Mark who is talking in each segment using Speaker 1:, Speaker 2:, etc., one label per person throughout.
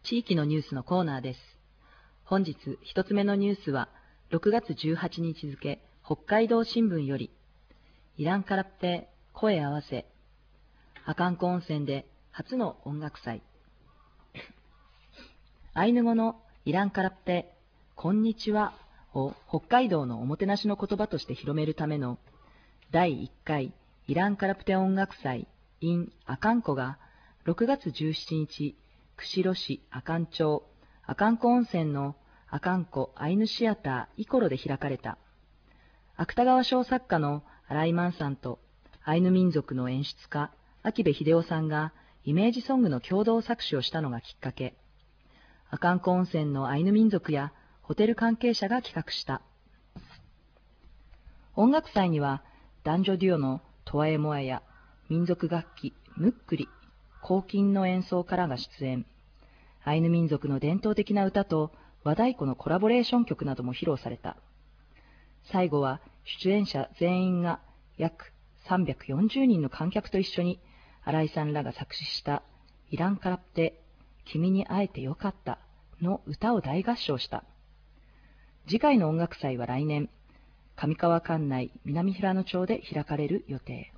Speaker 1: 地域のニュースのコーナーです。本日一つ目のニュースは、6月18日付、北海道新聞より、イランカラプテ声合わせ、阿寒湖温泉で初の音楽祭。アイヌ語のイランカラプテ、こんにちはを北海道のおもてなしの言葉として広めるための第1回イランカラプテ音楽祭 in 阿寒湖が6月17日、釧路市阿寒町阿寒湖温泉の阿寒湖アイヌシアターイコロで開かれた。芥川賞作家の新井万さんとアイヌ民族の演出家秋部秀夫さんがイメージソングの共同作詞をしたのがきっかけ。阿寒湖温泉のアイヌ民族やホテル関係者が企画した。音楽祭には男女デュオのトワエモアや民族楽器ムックリ、黄金の演奏からが出演。アイヌ民族の伝統的な歌と和太鼓のコラボレーション曲なども披露された。最後は出演者全員が約340人の観客と一緒に新井さんらが作詞したイランカラプテ君に会えてよかったの歌を大合唱した。次回の音楽祭は来年、上川管内南富良野町で開かれる予定。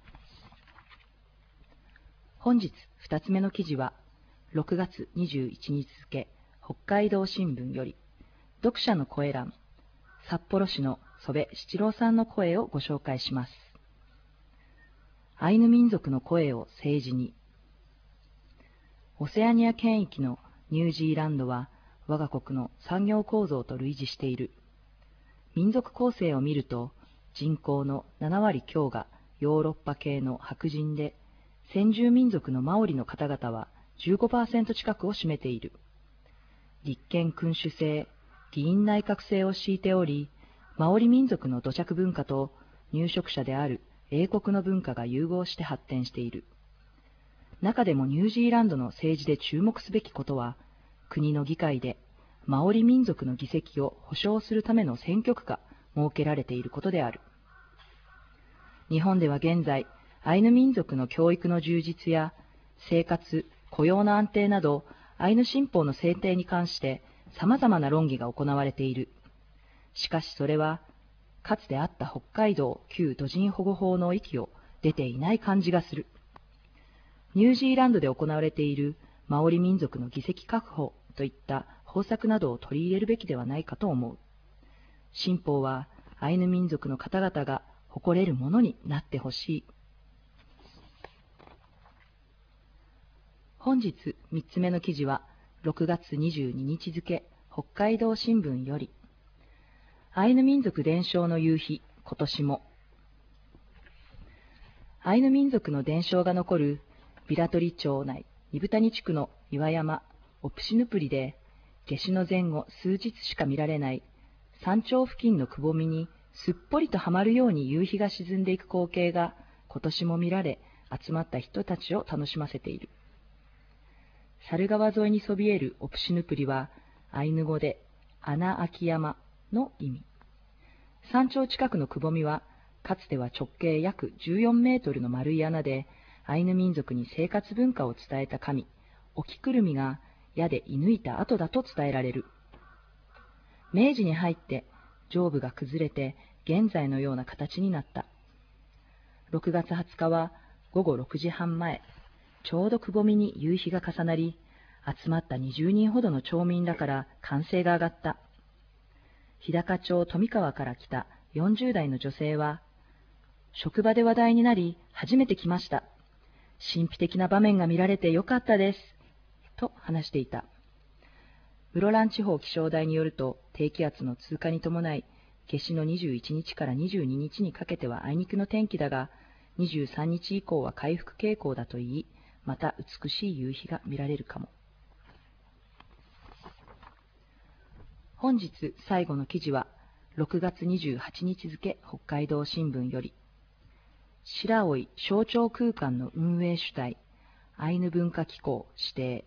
Speaker 1: 本日2つ目の記事は、6月21日付、北海道新聞より、読者の声欄、札幌市の曽部七郎さんの声をご紹介します。アイヌ民族の声を政治に。オセアニア圏域のニュージーランドは、我が国の産業構造と類似している。民族構成を見ると、人口の7割強がヨーロッパ系の白人で、先住民族のマオリの方々は 15% 近くを占めている。立憲君主制、議院内閣制を敷いており、マオリ民族の土着文化と入植者である英国の文化が融合して発展している。中でもニュージーランドの政治で注目すべきことは、国の議会でマオリ民族の議席を保障するための選挙区が設けられていることである。日本では現在、アイヌ民族の教育の充実や生活、雇用の安定など、アイヌ新法の制定に関して様々な論議が行われている。しかしそれは、かつてあった北海道旧土人保護法の域を出ていない感じがする。ニュージーランドで行われているマオリ民族の議席確保といった方策などを取り入れるべきではないかと思う。新法はアイヌ民族の方々が誇れるものになってほしい。本日3つ目の記事は6月22日付北海道新聞より、アイヌ民族伝承の夕日、今年も。アイヌ民族の伝承が残るビラトリ町内二部谷地区の岩山オプシヌプリで、夏至の前後数日しか見られない山頂付近のくぼみにすっぽりとはまるように夕日が沈んでいく光景が今年も見られ、集まった人たちを楽しませている。猿川沿いにそびえるオプシヌプリは、アイヌ語で穴あき山の意味。山頂近くのくぼみは、かつては直径約14メートルの丸い穴で、アイヌ民族に生活文化を伝えた神、オキクルミが矢で射抜いた跡だと伝えられる。明治に入って上部が崩れて現在のような形になった。6月20日は午後6時半前、ちょうどくぼみに夕日が重なり、集まった20人ほどの町民らから歓声が上がった。日高町富川から来た40代の女性は、職場で話題になり初めて来ました。神秘的な場面が見られてよかったです。と話していた。室蘭地方気象台によると、低気圧の通過に伴い、夏至の21日から22日にかけてはあいにくの天気だが、23日以降は回復傾向だといい、また美しい夕日が見られるかも。本日最後の記事は、6月28日付北海道新聞より、白老象徴空間の運営主体、アイヌ文化機構指定。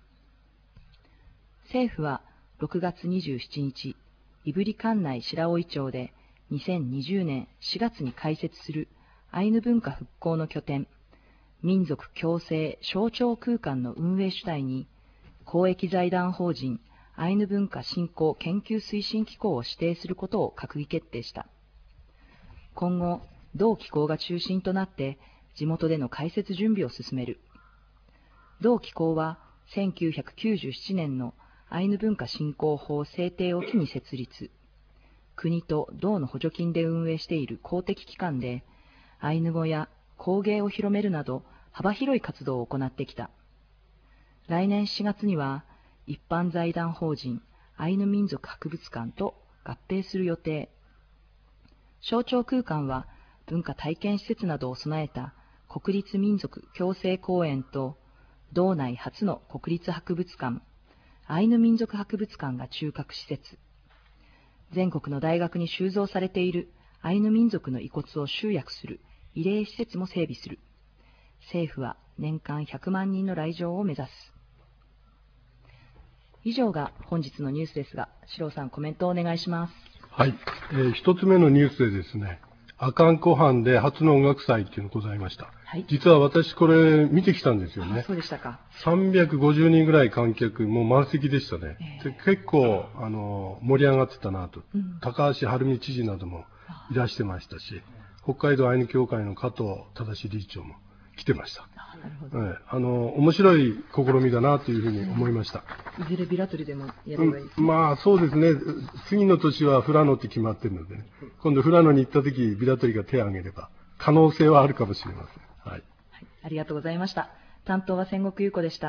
Speaker 1: 政府は6月27日、胆振管内白老町で2020年4月に開設するアイヌ文化復興の拠点、民族共生象徴空間の運営主体に公益財団法人アイヌ文化振興研究推進機構を指定することを閣議決定した。今後、同機構が中心となって地元での開設準備を進める。同機構は1997年のアイヌ文化振興法制定を機に設立。国と道の補助金で運営している公的機関で、アイヌ語や工芸を広めるなど幅広い活動を行ってきた。来年4月には一般財団法人アイヌ民族博物館と合併する予定。象徴空間は文化体験施設などを備えた国立民族共生公園と道内初の国立博物館、アイヌ民族博物館が中核施設。全国の大学に収蔵されているアイヌ民族の遺骨を集約する慰霊施設も整備する。政府は年間100万人の来場を目指す。以上が本日のニュースですが、四郎さんコメントをお願いします。
Speaker 2: はい。一つ目のニュースでですね、阿寒湖畔で初の音楽祭っていうのがございました。
Speaker 1: はい、
Speaker 2: 実は私これ見てきたんですよね。
Speaker 1: そうでしたか。
Speaker 2: 350人ぐらい観客、もう満席でしたね。で結構盛り上がってたなと、高橋晴美知事などもいらしてましたし、北海道アイヌ協会の加藤正理事長も来てました。
Speaker 1: なるほど。
Speaker 2: 面白い試みだなというふうに思いました。
Speaker 1: いずれビラ取りでもやればいいですね。
Speaker 2: まあそうですね。次の年は富良野って決まってるので、ね、今度富良野に行った時ビラ取りが手を挙げれば可能性はあるかもしれません。はい。
Speaker 1: はい、ありがとうございました。担当は千石優子でした。